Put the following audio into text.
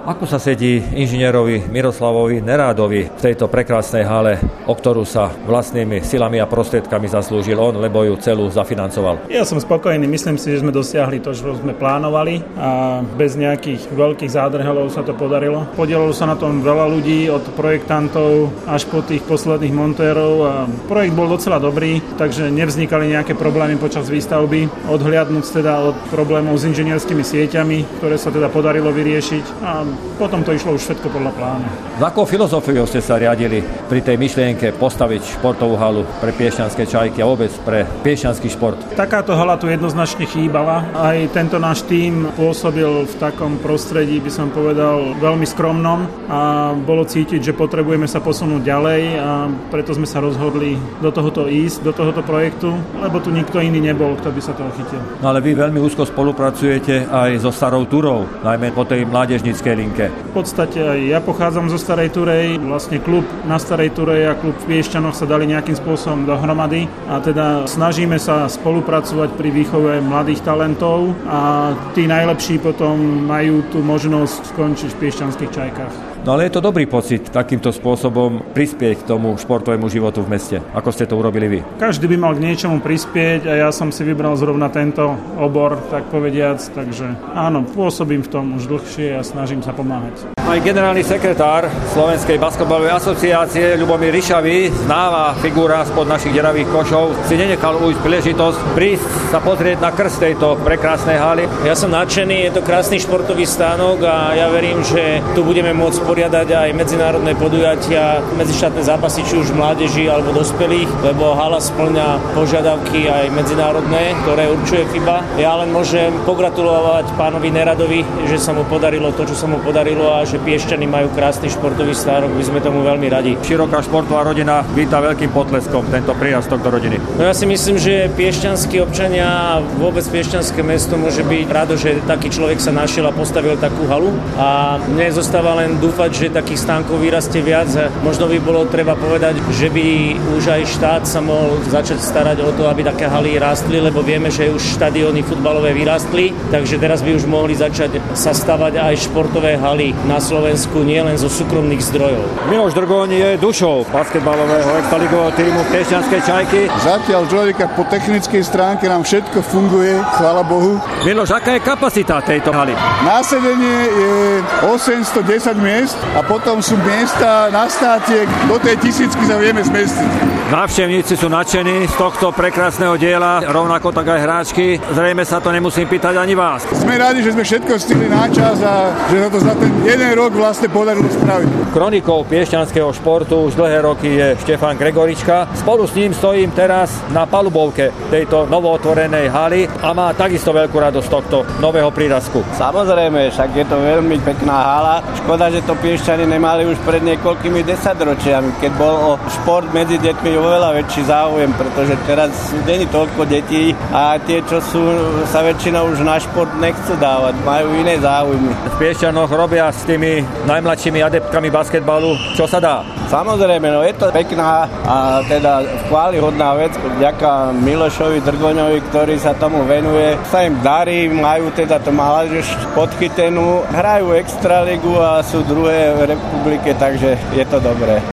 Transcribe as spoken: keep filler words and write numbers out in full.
Ako sa sedí inžinierovi Miroslavovi Nerádovi v tejto prekrásnej hale, o ktorú sa vlastnými silami a prostriedkami zaslúžil on, lebo ju celú zafinancoval? Ja som spokojný, myslím si, že sme dosiahli to, čo sme plánovali a bez nejakých veľkých zádrhelov sa to podarilo. Podielalo sa na tom veľa ľudí, od projektantov až po tých posledných montérov a projekt bol docela dobrý, takže nevznikali nejaké problémy počas výstavby. Odhliadnúc teda od problémov s inžinierskými sieťami, ktoré sa teda podarilo vyriešiť a potom to išlo už všetko podľa plánu. Za akou filozofiou ste sa riadili pri tej myšlienke postaviť športovú halu pre piešťanské čajky a vôbec pre piešťanský šport? Takáto hala tu jednoznačne chýbala. Aj tento náš tím pôsobil v takom prostredí, by som povedal, veľmi skromnom a bolo cítiť, že potrebujeme sa posunúť ďalej a preto sme sa rozhodli do tohoto ísť, do tohoto projektu, lebo tu nikto iný nebol, kto by sa toho chytil. No ale vy veľmi úzko spolupracujete aj so Starou Turou, najmä po tej mládežníckej linke. V podstate aj ja pochádzam zo Starej Turej, vlastne klub na Starej Turej a klub v Piešťanoch sa dali nejakým spôsobom dohromady a teda snažíme sa spolupracovať pri výchove mladých talentov a tí najlepší potom majú tú možnosť skončiť v piešťanských čajkách. No ale je to dobrý pocit takýmto spôsobom prispieť k tomu športovému životu v meste. Ako ste to urobili vy? Každý by mal k niečomu prispieť a ja som si vybral zrovna tento obor, tak povediac, takže áno, pôsobím v tom už dlhšie a snažím sa pomáhať. Aj generálny sekretár Slovenskej basketbalovej asociácie Ľubomír Ryšavý, známa figura spod našich deravých košov, si nenechal ujsť príležitosť prísť sa pozrieť na krst tejto prekrásnej haly. Ja som nadšený, je to krásny športový stánok a ja verím, že tu budeme môcť poriadať aj medzinárodné podujatia, medzištátne zápasy, či už mládeži alebo dospelých, lebo hala spĺňa požiadavky aj medzinárodné, ktoré určuje FIBA. Ja len môžem pogratulovať pánovi Neradovi, že sa mu podarilo to, čo sa mu podarilo a že Piešťany majú krásny športový stánok, my sme tomu veľmi radi. Široká športová rodina víta veľkým potleskom tento prírastok do rodiny. No ja si myslím, že piešťanskí občania a vôbec piešťanské mesto môže byť rado, že taký človek sa našiel a postavil takú halu a mne zostáva len dúfať, že takých stánkov vyrastie viac. Možno by bolo treba povedať, že by už aj štát sa mohol začať starať o to, aby také haly rástli, lebo vieme, že už štadióny futbalové vyrástli, takže teraz by už mohli začať sa stavať aj športové haly na Slovensku, nielen zo súkromných zdrojov. Miloš Drgoň je dušou basketbalového extraligového tímu Piešťanskej čajky. Zatiaľ človeka po technickej stránke nám všetko funguje, chvála Bohu. Miloš, aká je kapacita tejto haly? Násedenie je osemstodesať miest a potom sú miesta na státiek, do tej tisícky sa vieme zmestiť. Návštevníci sú nadšení z tohto prekrásneho diela, rovnako tak aj hráčky. Zrejme sa to nemusím pýtať ani vás. Sme radi, že sme všetko stihli na čas a že sa to za ten jeden rok vlastne podarilo spraviť. Kronikou piešťanského športu už dlhé roky je Štefan Gregorička. Spolu s ním stojím teraz na palubovke tejto novootvorenej haly a má takisto veľkú radosť tohto nového prírastku. Samozrejme, však je to veľmi pekná hala. Škoda, že to Piešťany nemali už pred niekoľkými desaťročiami, keď bol o šport medzi deťmi oveľa väčší záujem, pretože teraz není toľko detí a tie, čo sú, sa väčšinou už na šport nechcú dávať, majú iné záujmy. V Piešťanoch robia s tými najmladšími adeptkami basketbalu, čo sa dá? Samozrejme, no je to pekná a teda chválihodná vec, vďaka Milošovi Drgoňovi, ktorý sa tomu venuje. Sa im darí, majú teda to mládež podchytenú, hrajú extraligu a sú druhé v republike, takže je to dobré.